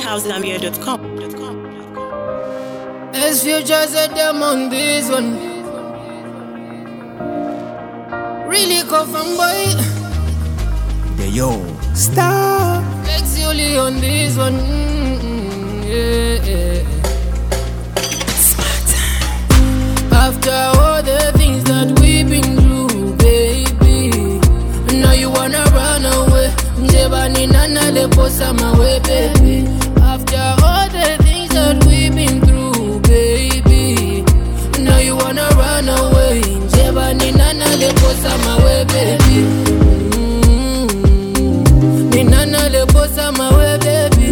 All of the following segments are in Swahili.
deadhousegambia.com. As Future said them on this one. Really confirm boy. Yeah, yo, stop. Lex Yuli on this one. Yeah. Smart. After all the things that we've been through, baby, now you wanna run away. Njebani nana leposa mawe, baby. After all the things that we've been through, baby, now you wanna run away. Njebani nana leposa mawe, baby. Ni nana leposa mawe, baby.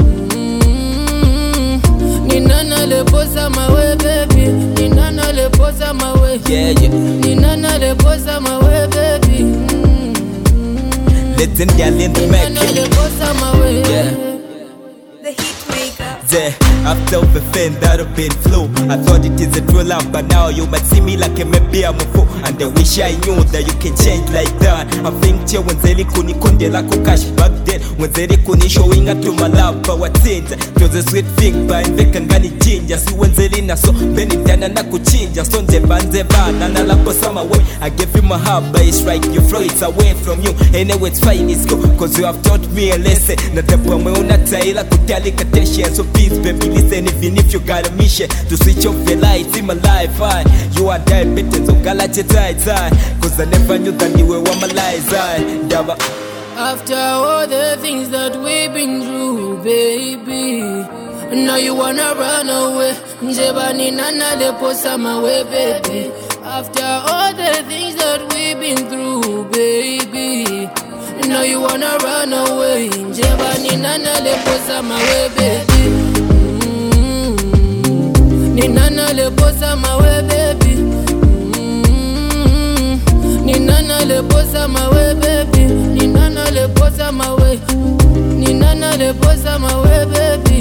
Ni nana leposa mawe, baby. Ni nana leposa mawe. Yeah, yeah. Ni nana leposa mawe, baby. Let them get in the Ni Mac. nana leposa mawe. Yeah. The Hitmaker. Yeah, after overfend that have been flu. I thought it is a true love, but now you might see me like a maybe I'm a fool. And I wish I knew that you can change like that. I think you when Zeli kuni konde lako cash back then. When Zeli kuni showing up to my love, but what things? To the sweet thing, but in the kangani ginger. See when Zeli na so, Benny Dana na kuchinja. So nze bana na lako sama way. I gave you my heart, but it's right, you throw it away from you. Anyway, it's fine, it's go. Cause you have taught me a lesson. Na tepo mwe unataila kutali katesha. So please baby listen, even if you got a mission to switch off the lights in my life, you are diabetes, so galache tight, cause I never knew that you were my lies, Daba. After all the things that we've been through, baby, now you wanna run away. Njebani nana leposa mawe, baby. After all the things that we've been through, baby, now you wanna run away. Njebani nana leposa mawe, baby. Ni nana leposa mawe, baby. Ni nana leposa mawe, baby. Ni nana leposa mawe. Ni nana leposa mawe, baby.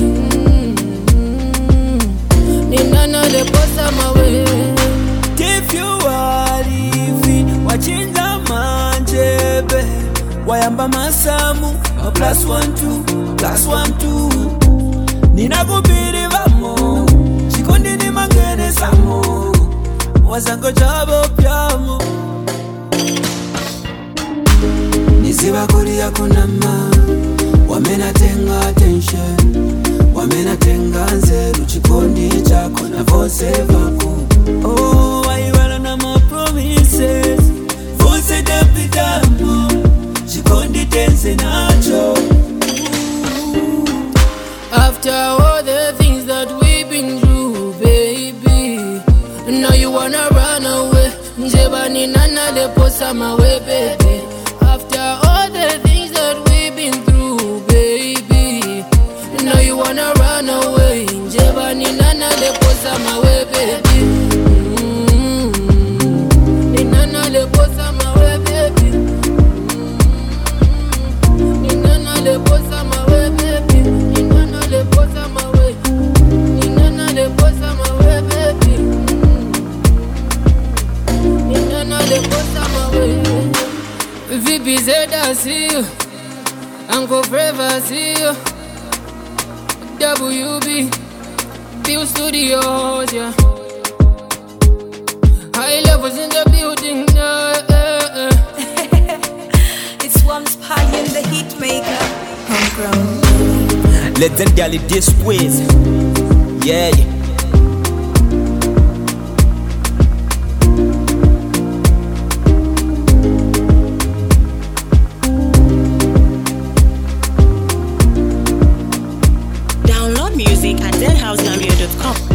Ni nana leposa mawe. If you are living, wachinja manjebe, wayamba masamu, a +1 2 ninakubiri vamo, chikondi ni mangene samo, wazango chabo pyamo. Nisiba kulia kunama, wamenatenga attention, wamenatenga nzeru chikondi chako na vose vako. Oh, waiwala na my promises, vose depitamo, chikondi tense nacho. After all the things that we've been through, baby, now you wanna run away. Njebani nana leposa mawe, baby. After all the things that we've been through, baby, now you wanna run away. Njebani nana leposa mawe, baby. Ni nana leposa mawe, baby. Ni nana leposa mawe, baby. Ni nana leposa mawe. Ni nana leposa mawe, baby. Ni nana leposa mawe. Vipi Zeda see you, Uncle Forever see you, WB, Bill Studios, yeah. High levels in the building, It's Worms Party and the Hitmaker. Homegrown. Let them get it this ways. Yeah, yeah. Download music at deadhousegambia.com.